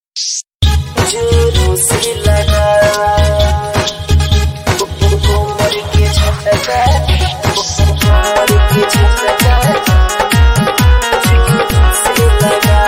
जोरों से लगा कोमर के झटका कोमर के झटका जोरों से लगा।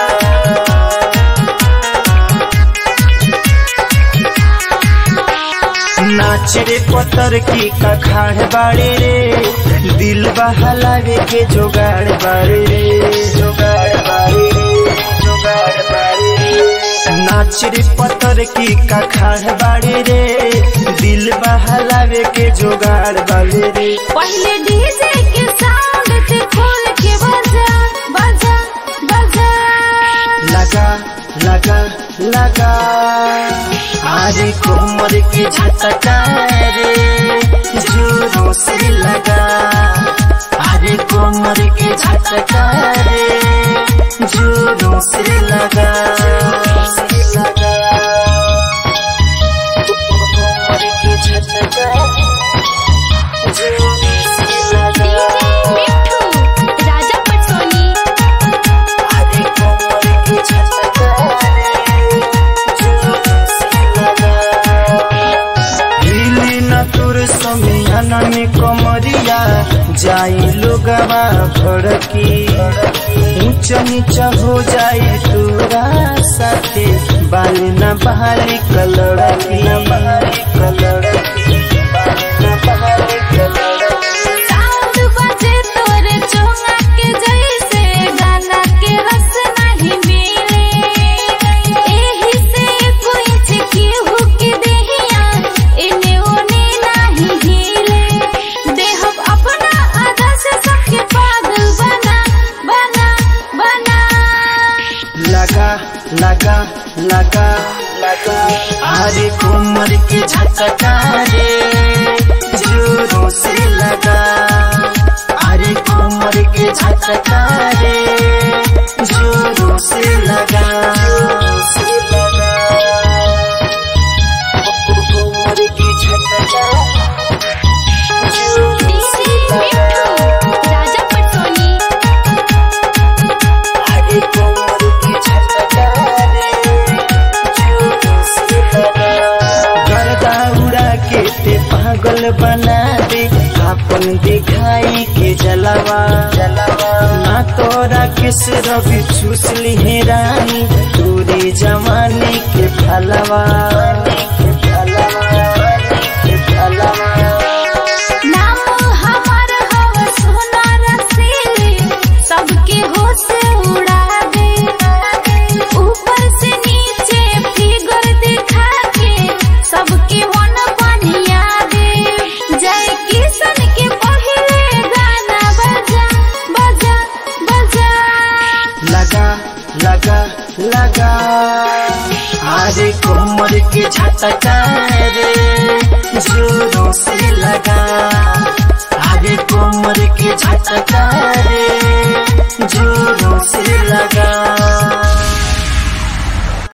नाच रे पत्थर की कखाड़ बाड़े रे, दिल बहलावे के जोगाड़ बाड़े रे, जोगाड़ बाड़े रे, जोगाड़ बाड़े रे। नाच रे पत्थर की कखाड़ बाड़े रे, दिल बहलावे के जोगाड़ बाड़े रे। पहले डीजे के साउंड से खोल के बजा बजा बजा, लगा लगा लगा आरे कोमर के झटका रे, जोरों से लगा। आरे कोमर के झटका रे, जोरों से लगा, जोरों से लगा। कोमर के झटका जोरों से लगा। मिठू राजा पटसोनी। आरे कोमर के झटका तुर समियाना में कमरिया जाई लोगवा भड़की, ऊंचा नीचा हो जाई तोरा साथे, बाल न बहाली कलड़की, न बहाली कलड़की, बाल न बहाली कलड़की। साउंड बजे तोरे चोंगा के जैसे, गाना के रस नहीं मिले, एही से कोई चिकी हुक देहिया इने ओने नहीं हिले। देहब अपना आधा से सबके पागल बना बना बना। लगा लगा लगा लगा आरे कोमर के झटका रे, जोरों से लगा। आरे कोमर के झटका रे, जोरों से लगा, जोरों से लगा। कोमर के झटका जोरों से लगा। राजा पटसोनी। आरे कोमर के झटका रे, जोरों से लगा। गर्दा उड़ा के ते पागल बना दे, अपन दिखाई के जलवा जलवा। ना तोरा किस रवि चूस ली रानी, तोरे जमाने के फलवा के फलवा के फलवा। नाम हमार हवा सोना रसीली, सबके होश उड़ा दे, ऊपर से नीचे फिगर दिखा के सबके मन बनिया दे। जय किशन के पहले गाना बजा बजा बजा। लगा लगा लगा आरे कोमर के झटका रे, जोरों से लगा। आरे कोमर के झटका